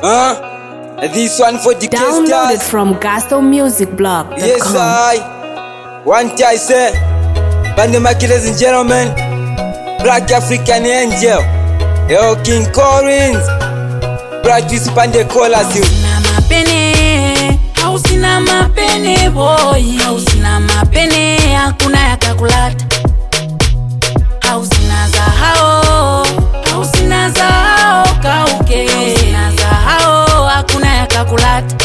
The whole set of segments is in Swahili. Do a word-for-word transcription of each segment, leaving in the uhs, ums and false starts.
Huh? This one for the Downloaded from Gasto Music Blog dot com. Yes, I. One time, say, Bandema, ladies and gentlemen, Black African Angel, yo, King Collins, practice Pande Colas, you. Hausina mapene, hausina mapene boy, hausina mapene, hakuna ya kakulata. Hausina za hao, hausina za hao kauke, hausina za hao, hakuna ya kakulata.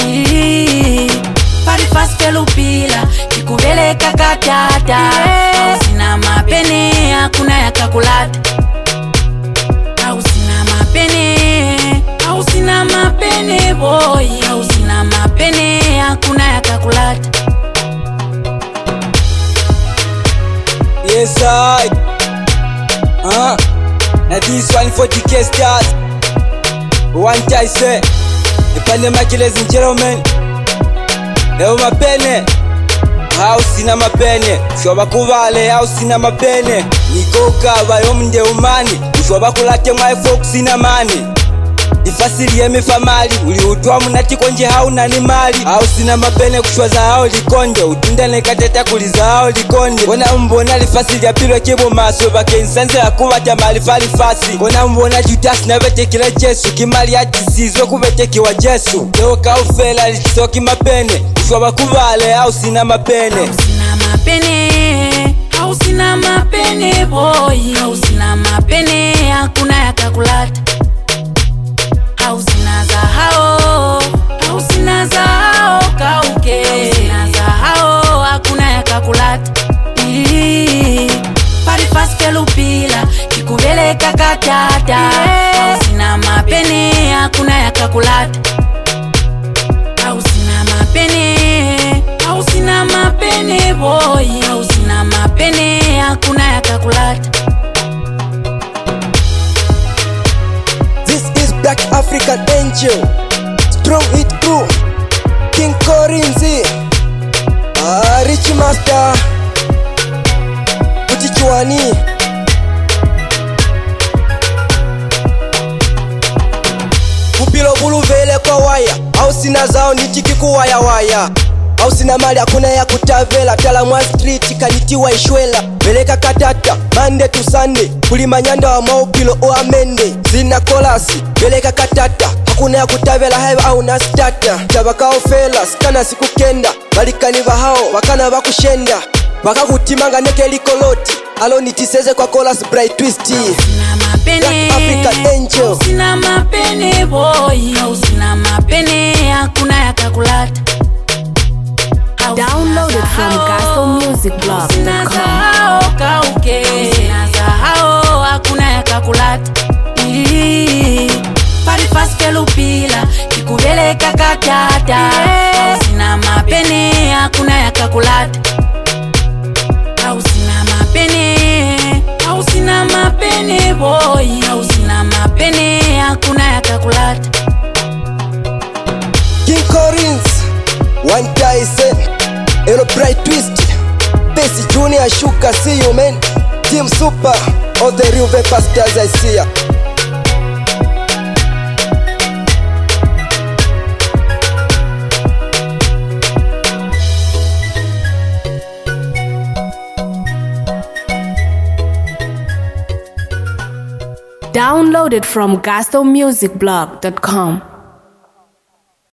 Pari fast pelupila, kikubele kakatata. Hausina mapene, hakuna ya kakulata. Hausina mapene, hausina mapene boy, hausina mapene, hakuna ya kakulata. Yes, I. Huh? Now this one for the K stars. One time, say, Bandema, ladies and gentlemen, yo, mapene, house na mapene, shoba kuvale house na mapene, nikoka bayo mnde umani, shoba kulate my folks na mani. Ifasili yeme famali, uli utwa munati konje hauna ni mali. House na mapene kushwaza hao likonde, utindane kateta kuliza hao likonde. Kona mbona lifasili ya pilo kebo maso, bake insanze ya kuwata malifali fasi. Kona mbona jutas na vete kila jesu, kimali ya tisizo kubete kiwa jesu. Leo kaufela likisoki mapene, kushwaba kuvale house na mapene. Hausina mapene, hausina mapene boy, hausina mapene, hakuna ya kakulata. Hausina za hao, hausina za hao kauke, hausina za hao, hakuna ya kakulata. Pari fast pelupila, kikubele kakatata. Hausina mapene, hakuna ya kakulata. Hausina mapene, hausina mapene boy, hausina mapene, hakuna ya kakulata. This is Black African Angel, strong it through, King Collins, ah, Rich Master, Utichuani. Kupilo bulu vele kwa waya, au sina zao nitiki kuwaya waya. Au sina mali hakuna ya kutavela, tala mwa street kanitiwa ishwela. Beleka katata, Monday to Sunday, kulima nyanda wa maupilo o amende. Zina kolasi, beleka katata, hakuna ya kutavela haiva au na stata. Tabakao fela, skana siku kenda, balikaniva hao, wakana bakushenda. Waka kutimanga neke likoloti, alo nitiseze kwa kolas bright twisty. Hausina mapene, Black African Angel. hausina mapene boy, hausina mapene, hakuna ya kakulata. Downloaded from Gasto Music Blog dot Hausina za com. hao kauke, hausina za hao, hakuna ya kakulata. Pari fast pelupila, kikubele kakatata. Hausina mapene, hakuna ya kakulata. Hausina mapene, hausina mapene boy, hausina mapene, hakuna ya kakulata. King Collins, one Tyson, Elo Bright Twist, Besi Junior Shuka, see you man. Team Super, all the real vapor stars I see ya. Downloaded from Gasto Music Blog dot com.